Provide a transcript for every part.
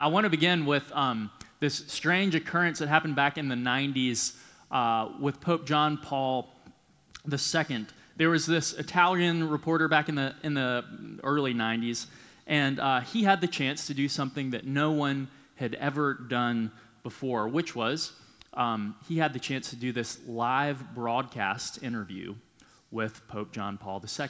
I want to begin with this strange occurrence that happened back in the 90s with Pope John Paul II. There was this Italian reporter back in the early 90s, and he had the chance to do something that no one had ever done before, which was he had the chance to do this live broadcast interview with Pope John Paul II.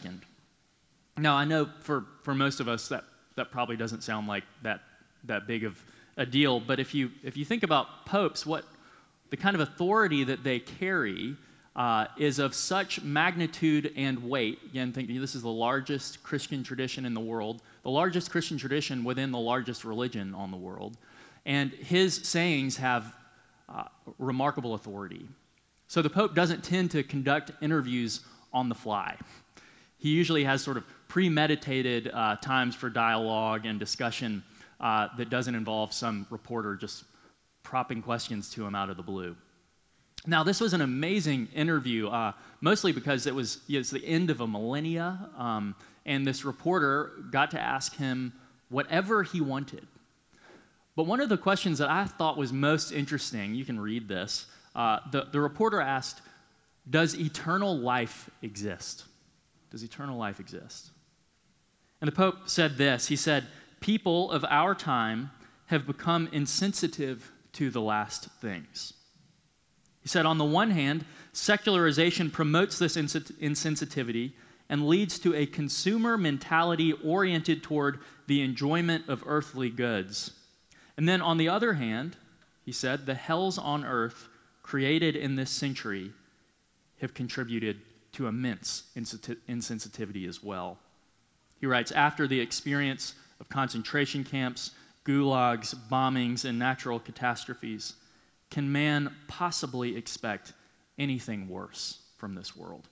Now, I know for most of us that probably doesn't sound like that big of a deal, but if you think about popes, what the kind of authority that they carry is of such magnitude and weight. Again, think this is the largest Christian tradition in the world, the largest Christian tradition within the largest religion on the world, and his sayings have remarkable authority. So the Pope doesn't tend to conduct interviews on the fly. He usually has sort of premeditated times for dialogue and discussion that doesn't involve some reporter just propping questions to him out of the blue. Now, this was an amazing interview, mostly because it's the end of a millennia, and this reporter got to ask him whatever he wanted. But one of the questions that I thought was most interesting, you can read this, the reporter asked, "Does eternal life exist? Does eternal life exist?" And the Pope said this, he said, "People of our time have become insensitive to the last things." He said, on the one hand, secularization promotes this insensitivity and leads to a consumer mentality oriented toward the enjoyment of earthly goods. And then on the other hand, he said, the hells on earth created in this century have contributed to immense insensitivity as well. He writes, after the experience of concentration camps, gulags, bombings, and natural catastrophes, can man possibly expect anything worse from this world?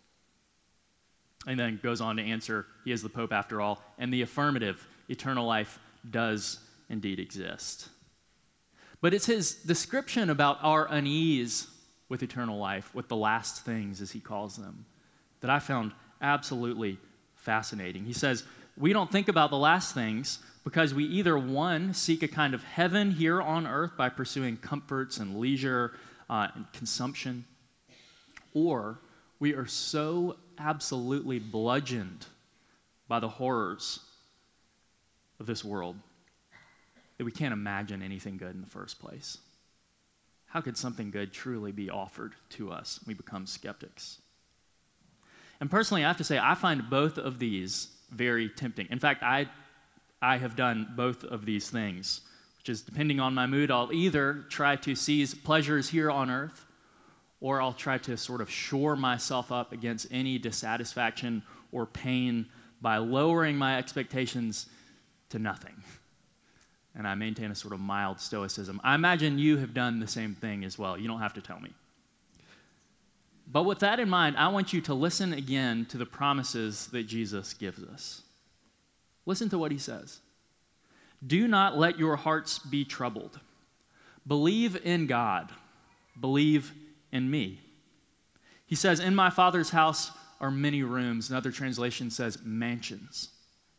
And then goes on to answer, he is the Pope after all, and the affirmative, eternal life does indeed exist. But it's his description about our unease with eternal life, with the last things, as he calls them, that I found absolutely fascinating. He says, we don't think about the last things because we either, one, seek a kind of heaven here on earth by pursuing comforts and leisure and consumption, or we are so absolutely bludgeoned by the horrors of this world that we can't imagine anything good in the first place. How could something good truly be offered to us? We become skeptics. And personally, I have to say, I find both of these very tempting. In fact, I have done both of these things, which is, depending on my mood, I'll either try to seize pleasures here on earth, or I'll try to sort of shore myself up against any dissatisfaction or pain by lowering my expectations to nothing. And I maintain a sort of mild stoicism. I imagine you have done the same thing as well. You don't have to tell me. But with that in mind, I want you to listen again to the promises that Jesus gives us. Listen to what he says. Do not let your hearts be troubled. Believe in God. Believe in me. He says, in my Father's house are many rooms. Another translation says mansions.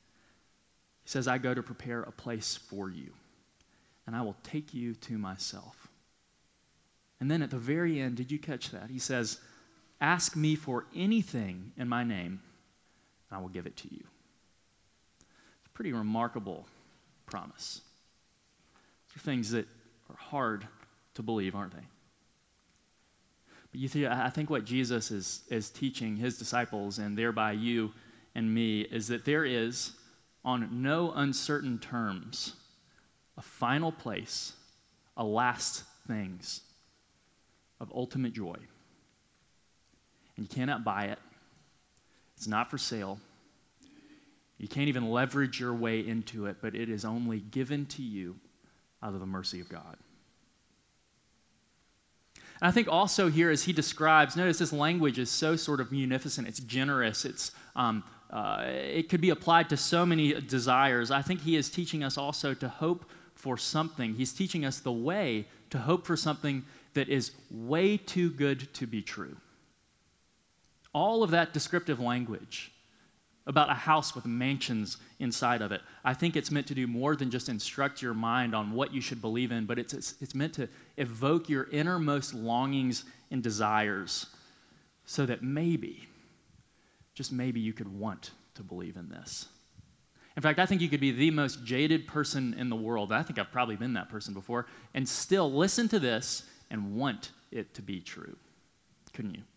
He says, I go to prepare a place for you, and I will take you to myself. And then at the very end, did you catch that? He says, ask me for anything in my name, and I will give it to you. It's a pretty remarkable promise. These are things that are hard to believe, aren't they? But you see, I think what Jesus is teaching his disciples, and thereby you and me, is that there is, on no uncertain terms, a final place, a last things of ultimate joy. And you cannot buy it. It's not for sale. You can't even leverage your way into it, but it is only given to you out of the mercy of God. And I think also here, as he describes, notice this language is so sort of munificent, it's generous, it could be applied to so many desires. I think he is teaching us also to hope for something. He's teaching us the way to hope for something that is way too good to be true. All of that descriptive language about a house with mansions inside of it. I think it's meant to do more than just instruct your mind on what you should believe in, but it's meant to evoke your innermost longings and desires so that maybe, just maybe, you could want to believe in this. In fact, I think you could be the most jaded person in the world. I think I've probably been that person before, and still listen to this and want it to be true. Couldn't you?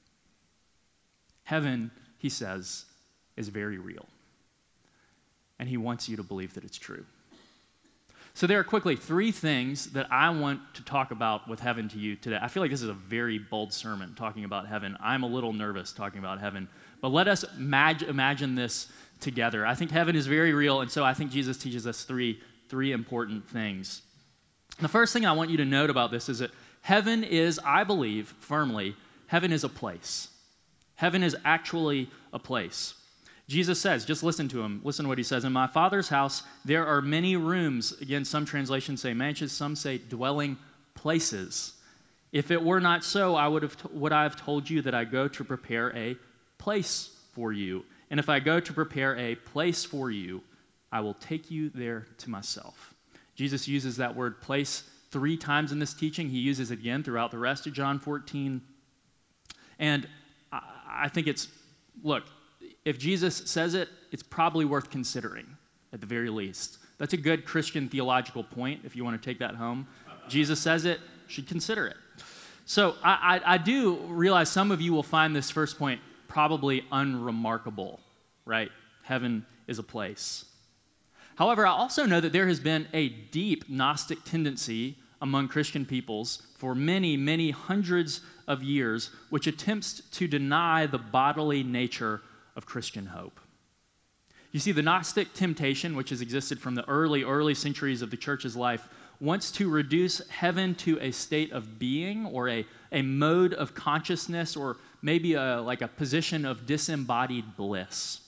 Heaven, he says, is very real. And he wants you to believe that it's true. So there are quickly 3 things that I want to talk about with heaven to you today. I feel like this is a very bold sermon talking about heaven. I'm a little nervous talking about heaven. But let us imagine this together. I think heaven is very real, and so I think Jesus teaches us three important things. The first thing I want you to note about this is that heaven is, I believe firmly, heaven is a place. Heaven is actually a place. Jesus says, just listen to him. Listen to what he says. In my Father's house, there are many rooms. Again, some translations say mansions, some say dwelling places. If it were not so, would I have told you that I go to prepare a place for you. And if I go to prepare a place for you, I will take you there to myself. Jesus uses that word place 3 times in this teaching. He uses it again throughout the rest of John 14. And I think look, if Jesus says it, it's probably worth considering, at the very least. That's a good Christian theological point, if you want to take that home. Jesus says it, you should consider it. So I do realize some of you will find this first point probably unremarkable, right? Heaven is a place. However, I also know that there has been a deep Gnostic tendency among Christian peoples for many, many hundreds of years, which attempts to deny the bodily nature of Christian hope. You see, the Gnostic temptation, which has existed from the early centuries of the church's life, wants to reduce heaven to a state of being or a mode of consciousness or maybe like a position of disembodied bliss.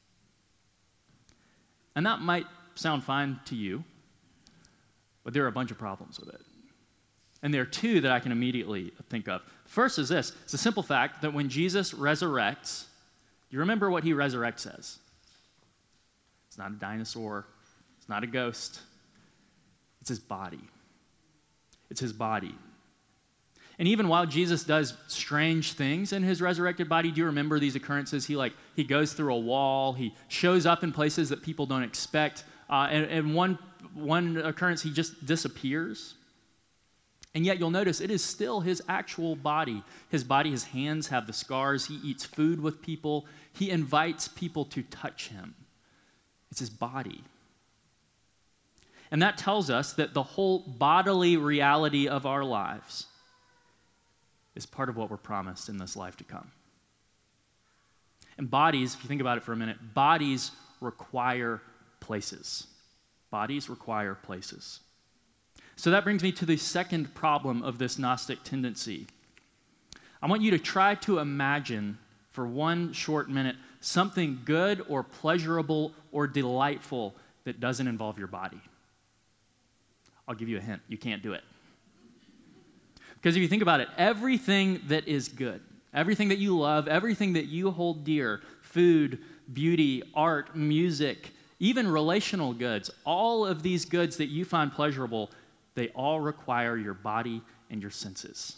And that might sound fine to you, but there are a bunch of problems with it. And there are 2 that I can immediately think of. First is this. It's the simple fact that when Jesus resurrects, you remember what he resurrects as. It's not a dinosaur. It's not a ghost. It's his body. It's his body. And even while Jesus does strange things in his resurrected body, do you remember these occurrences? He goes through a wall. He shows up in places that people don't expect. And one occurrence, he just disappears. And yet you'll notice it is still his actual body. His body, his hands have the scars. He eats food with people. He invites people to touch him. It's his body. And that tells us that the whole bodily reality of our lives is part of what we're promised in this life to come. And bodies, if you think about it for a minute, bodies require places. Bodies require places. So that brings me to the second problem of this Gnostic tendency. I want you to try to imagine for one short minute something good or pleasurable or delightful that doesn't involve your body. I'll give you a hint. You can't do it. Because if you think about it, everything that is good, everything that you love, everything that you hold dear, food, beauty, art, music, even relational goods, all of these goods that you find pleasurable, they all require your body and your senses.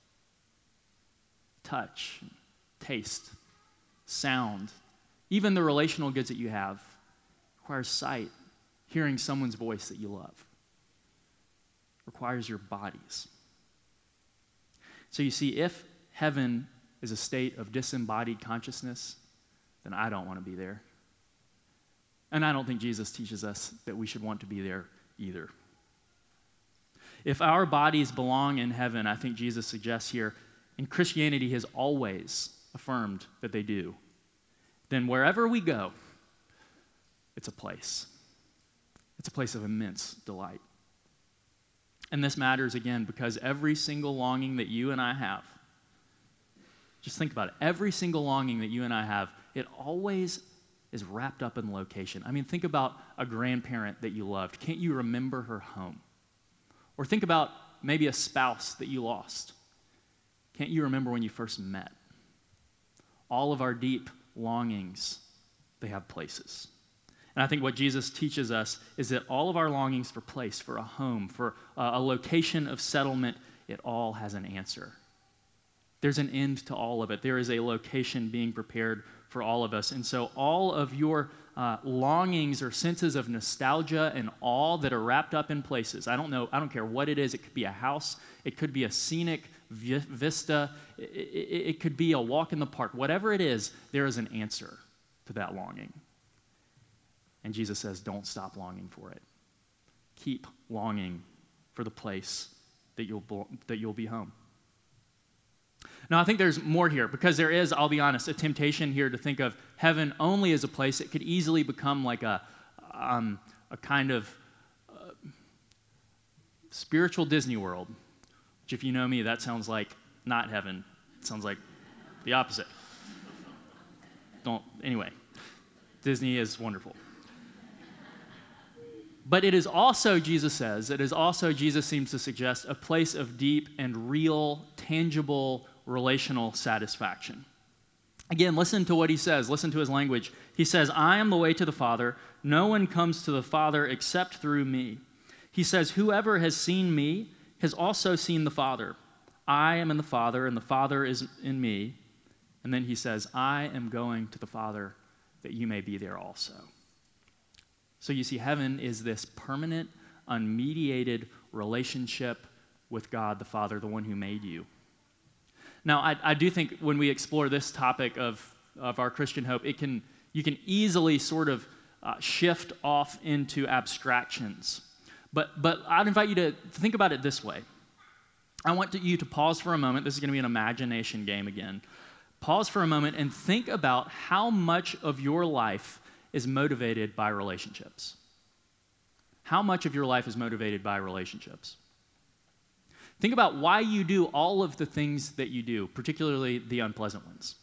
Touch, taste, sound, even the relational goods that you have requires sight, hearing someone's voice that you love. Requires your bodies. So you see, if heaven is a state of disembodied consciousness, then I don't want to be there. And I don't think Jesus teaches us that we should want to be there either. If our bodies belong in heaven, I think Jesus suggests here, and Christianity has always affirmed that they do, then wherever we go, it's a place. It's a place of immense delight. And this matters, again, because every single longing that you and I have, just think about it, every single longing that you and I have, it always is wrapped up in location. I mean, think about a grandparent that you loved. Can't you remember her home? Or think about maybe a spouse that you lost. Can't you remember when you first met? All of our deep longings they have places. And I think what Jesus teaches us is that all of our longings for place, for a home, for a location of settlement, it all has an answer. There's an end to all of it. There is a location being prepared for all of us. And so all of your longings or senses of nostalgia and awe that are wrapped up in places, I don't care what it is. It could be a house. It could be a scenic vista. It could be a walk in the park. Whatever it is, there is an answer to that longing. And Jesus says, don't stop longing for it. Keep longing for the place that you'll be home. Now, I think there's more here, because there is, I'll be honest, a temptation here to think of heaven only as a place that could easily become like a kind of spiritual Disney World, which, if you know me, that sounds like not heaven. It sounds like the opposite. Anyway, Disney is wonderful. But it is also, Jesus seems to suggest, a place of deep and real, tangible, relational satisfaction. Again, listen to what he says. Listen to his language. He says, I am the way to the Father. No one comes to the Father except through me. He says, whoever has seen me has also seen the Father. I am in the Father, and the Father is in me. And then he says, I am going to the Father that you may be there also. So you see, heaven is this permanent, unmediated relationship with God the Father, the one who made you. Now, I do think when we explore this topic of our Christian hope, you can easily sort of shift off into abstractions. But I'd invite you to think about it this way. I want you to pause for a moment. This is going to be an imagination game again. Pause for a moment and think about how much of your life is motivated by relationships. How much of your life is motivated by relationships? Think about why you do all of the things that you do, particularly the unpleasant ones.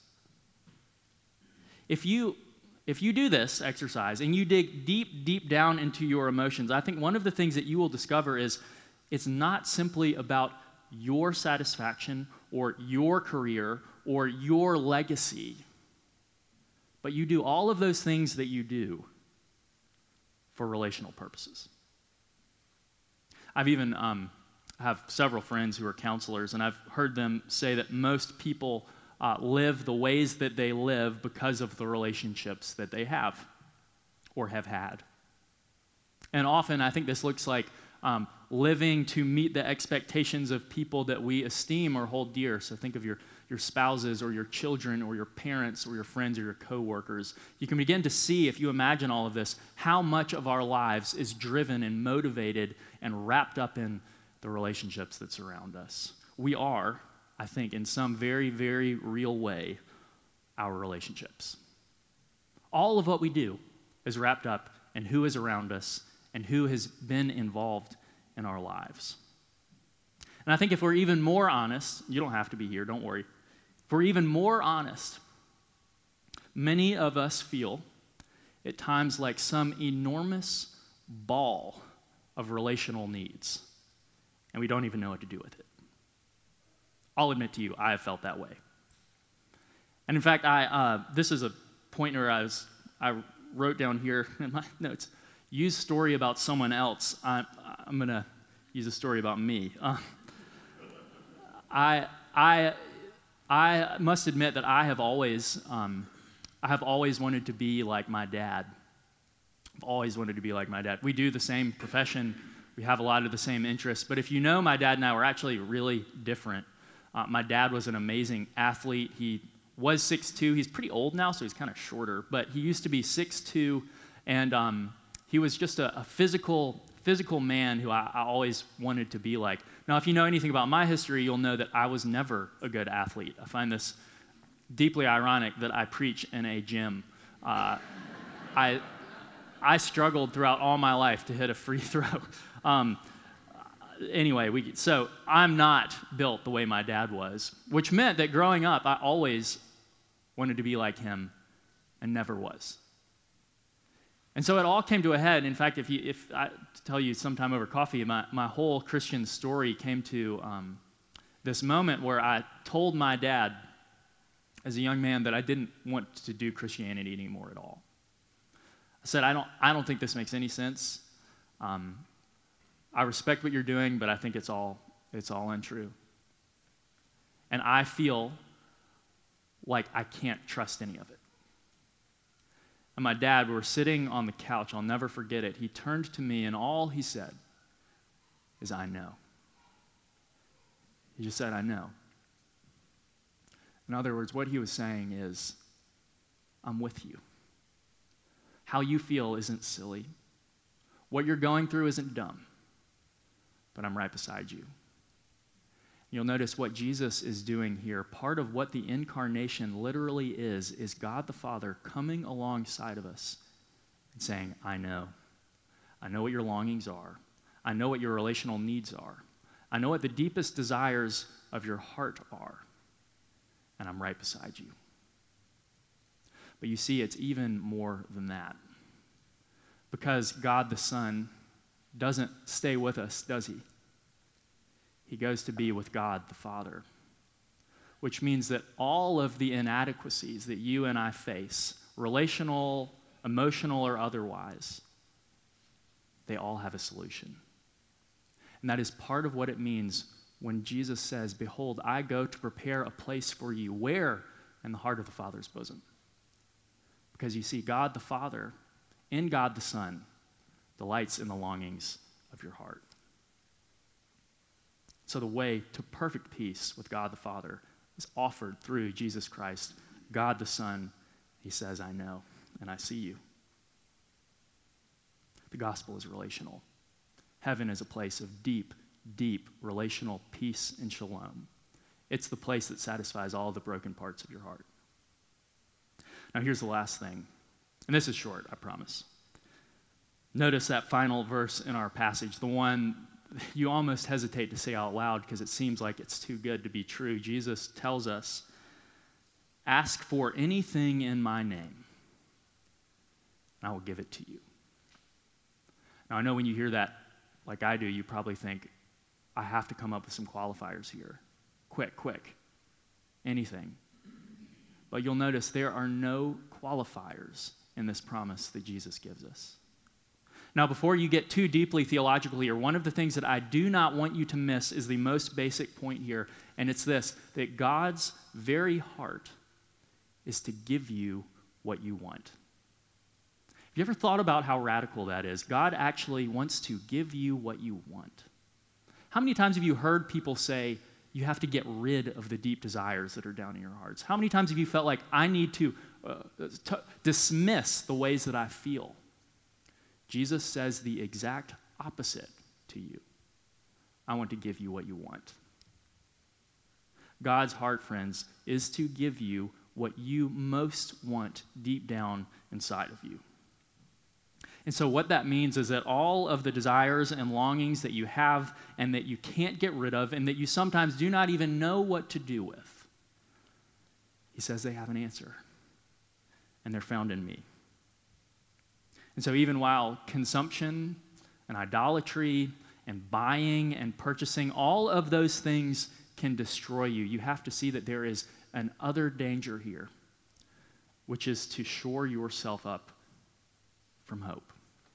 If you do this exercise and you dig deep, deep down into your emotions, I think one of the things that you will discover is it's not simply about your satisfaction or your career or your legacy, but you do all of those things that you do for relational purposes. I've even have several friends who are counselors, and I've heard them say that most people live the ways that they live because of the relationships that they have or have had. And often I think this looks like living to meet the expectations of people that we esteem or hold dear. So think of your spouses or your children or your parents or your friends or your coworkers. You can begin to see, if you imagine all of this, how much of our lives is driven and motivated and wrapped up in the relationships that surround us. We are, I think, in some very, very real way, our relationships. All of what we do is wrapped up in who is around us and who has been involved in our lives. And I think if we're even more honest, you don't have to be here, don't worry. If we're even more honest, many of us feel at times like some enormous ball of relational needs, and we don't even know what to do with it. I'll admit to you, I have felt that way. And in fact, this is a pointer I wrote down here in my notes. Use story about someone else. I'm going to use a story about me. I must admit that I have always wanted to be like my dad. I've always wanted to be like my dad. We do the same profession. We have a lot of the same interests. But if you know my dad and I, we're actually really different. My dad was an amazing athlete. He was 6'2". He's pretty old now, so he's kind of shorter. But he used to be 6'2", and he was just a physical man who I always wanted to be like. Now, if you know anything about my history, you'll know that I was never a good athlete. I find this deeply ironic that I preach in a gym. I struggled throughout all my life to hit a free throw. Anyway, so I'm not built the way my dad was, which meant that growing up, I always wanted to be like him and never was. And so it all came to a head. In fact, if I tell you sometime over coffee, my whole Christian story came to this moment where I told my dad as a young man that I didn't want to do Christianity anymore at all. I said, I don't think this makes any sense. I respect what you're doing, but I think it's all untrue. And I feel like I can't trust any of it. And my dad, we were sitting on the couch. I'll never forget it. He turned to me, and all he said is, I know. He just said, I know. In other words, what he was saying is, I'm with you. How you feel isn't silly. What you're going through isn't dumb. But I'm right beside you. You'll notice what Jesus is doing here. Part of what the incarnation literally is God the Father coming alongside of us and saying, I know. I know what your longings are. I know what your relational needs are. I know what the deepest desires of your heart are. And I'm right beside you. But you see, it's even more than that. Because God the Son doesn't stay with us, does he? He goes to be with God the Father, which means that all of the inadequacies that you and I face, relational, emotional, or otherwise, they all have a solution. And that is part of what it means when Jesus says, behold, I go to prepare a place for you. Where? In the heart of the Father's bosom. Because you see, God the Father, in God the Son, delights in the longings of your heart. So the way to perfect peace with God the Father is offered through Jesus Christ, God the Son. He says, I know, and I see you. The gospel is relational. Heaven is a place of deep, deep relational peace and shalom. It's the place that satisfies all the broken parts of your heart. Now here's the last thing, and this is short, I promise. Notice that final verse in our passage, the one you almost hesitate to say out loud because it seems like it's too good to be true. Jesus tells us, ask for anything in my name, and I will give it to you. Now, I know when you hear that, like I do, you probably think, I have to come up with some qualifiers here. Quick. Anything. But you'll notice there are no qualifiers in this promise that Jesus gives us. Now, before you get too deeply theological here, one of the things that I do not want you to miss is the most basic point here, and it's this, that God's very heart is to give you what you want. Have you ever thought about how radical that is? God actually wants to give you what you want. How many times have you heard people say, you have to get rid of the deep desires that are down in your hearts? How many times have you felt like, I need to dismiss the ways that I feel? Jesus says the exact opposite to you. I want to give you what you want. God's heart, friends, is to give you what you most want deep down inside of you. And so what that means is that all of the desires and longings that you have and that you can't get rid of and that you sometimes do not even know what to do with, he says they have an answer, and they're found in me. And so even while consumption and idolatry and buying and purchasing, all of those things can destroy you, you have to see that there is an other danger here, which is to shore yourself up from hope.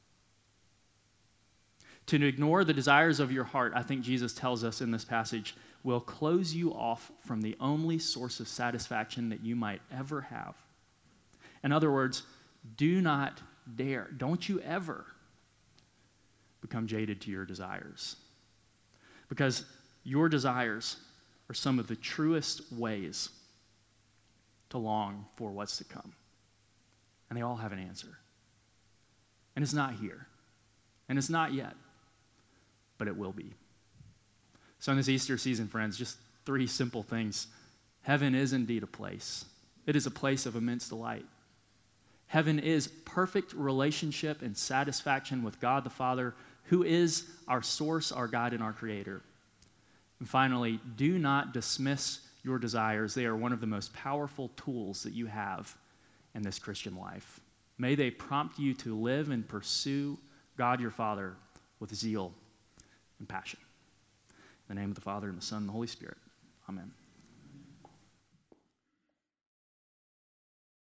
To ignore the desires of your heart, I think Jesus tells us in this passage, will close you off from the only source of satisfaction that you might ever have. In other words, do not dare, don't you ever become jaded to your desires. Because your desires are some of the truest ways to long for what's to come. And they all have an answer. And it's not here. And it's not yet. But it will be. So in this Easter season, friends, just 3 simple things. Heaven is indeed a place. It is a place of immense delight. Heaven is perfect relationship and satisfaction with God the Father, who is our source, our God, and our Creator. And finally, do not dismiss your desires. They are one of the most powerful tools that you have in this Christian life. May they prompt you to live and pursue God your Father with zeal and passion. In the name of the Father, and the Son, and the Holy Spirit. Amen.